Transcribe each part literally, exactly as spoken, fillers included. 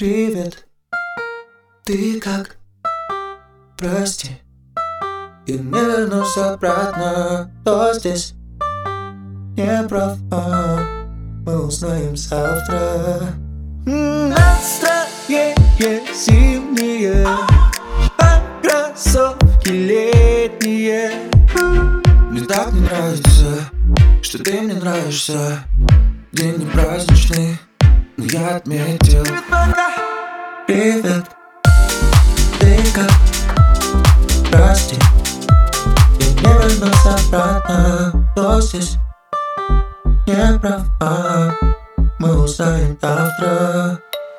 Привет, ты как? Прости, я не вернусь обратно. Кто здесь не прав? а, Мы узнаем завтра. Настроение зимнее, а кроссовки летние. Мне так не нравится, что ты мне нравишься. День не праздничный, но я отметил. Привет, ты как? Прости, я не вернусь обратно. Кто здесь не прав? а, Мы узнаем завтра.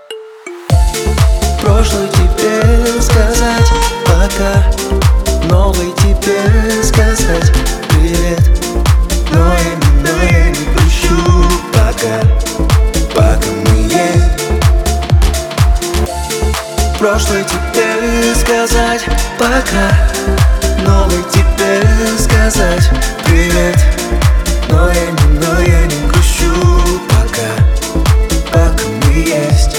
Прошлый тебе сказать пока, новый тебе сказать привет. Но я не, но я не грущу пока, пока мы есть. Прошлый тебе сказать пока, новый тебе сказать привет. Но я не, но я не грущу пока, пока мы есть.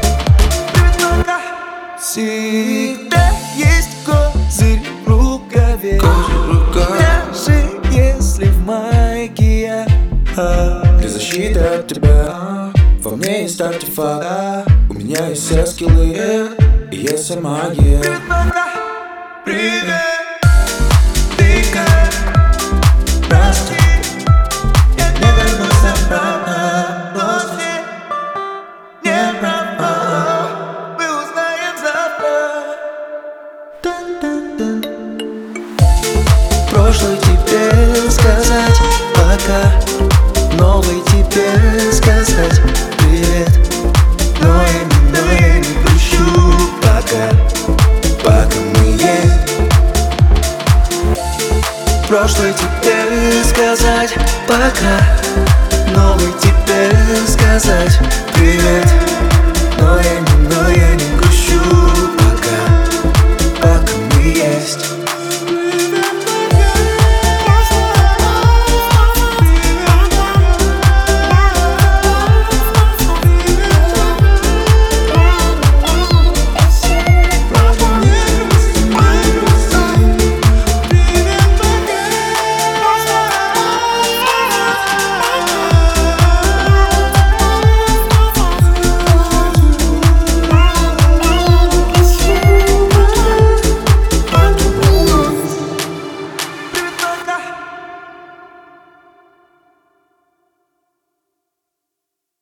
Всегда есть козырь в рукаве, даже если в майке я. Для защиты от тебя во мне есть артефакт. У меня есть все скиллы и есть вся магия. Привет, ты как? Прости, я не вернусь обратно. После не права, мы узнаем завтра. Прошлый тебе сказать пока, новый тебе сказать привет. Но я не, но я не грущу пока, пока мы есть. Прошлый тебе сказать пока, новый тебе сказать привет. Но я не